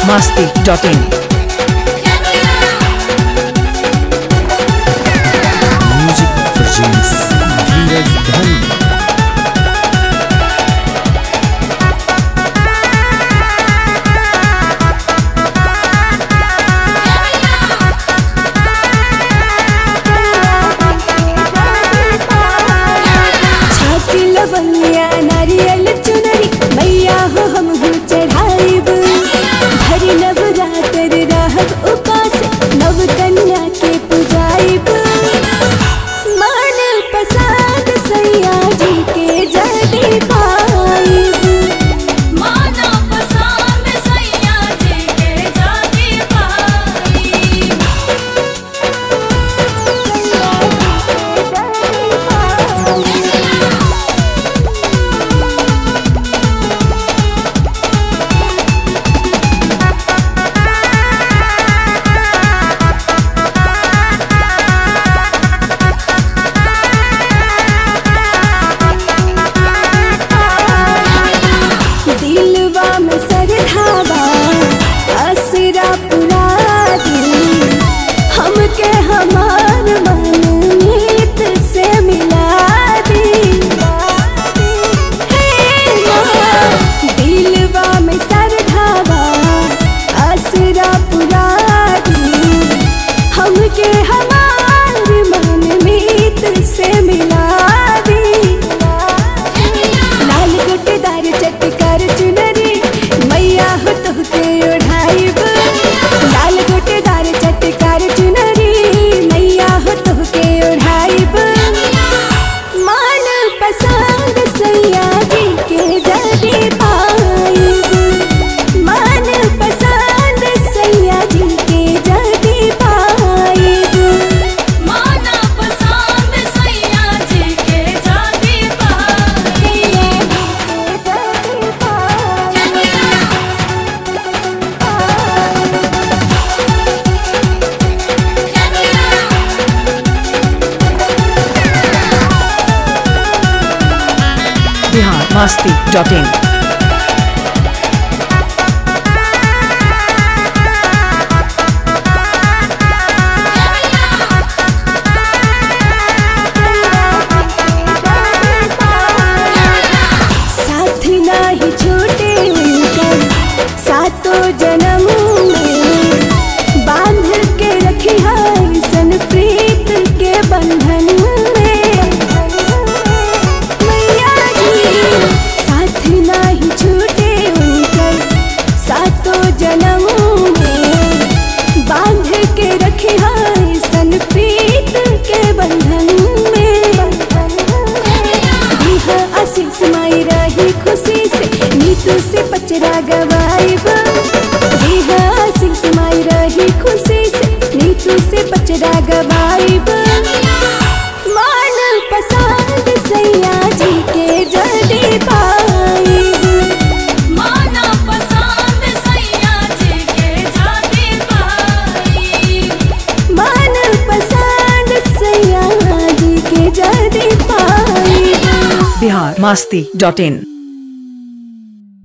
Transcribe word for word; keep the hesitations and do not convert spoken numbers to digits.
masti dot in. Music presents Dheeraj Dhani. लवंगिया नारियल चुनरी मैया हो हम हो चढ़ाइब भरी नवरात्र रहब उपास नव कन्या के पुजाइब मन पसंद सैया जी के जल्दी पाइब मन पसंद सैया जी के जल्दी पाइब दिलवा में सरधावा असरा पुरा दिल हमके हमार मन मीत से मिला दी दिलवा में सरधावा असरा पुरा दिल हमके हमार मन मीत से मिला दी लाल गुटेदार चटकार चुनरी मैया हो तुहके ओढ़ाइब लाल गुटेदार चटकार चुनरी मैया हो तुहके ओढ़ाइब मन पसंद सैया जी के जल्दी पाइब मन पसंद सैया जी के जल्दी पाइब मन पसंद सैया जी के जल्दी Bihar masti dot in. साथ नाही छूटे उनकर सातों जन्म में बांध के रखी है सन प्रीत के बंधन में मैया जी साथ नाही छूटे उनकर सातों जन्म में बांध के रखी है सन प्रीत के बंधन में आशीष माई रही खुशी से नीतू से पचरा गवाइब आशीष माई रही खुशी से नीतू से पचरा गवाइब मन पसंद सैया जी के जल्दी पाइब मन पसंद सैया जी के जल्दी पाइब मन पसंद सैया जी के जल्दी पाइब Bihar masti dot in.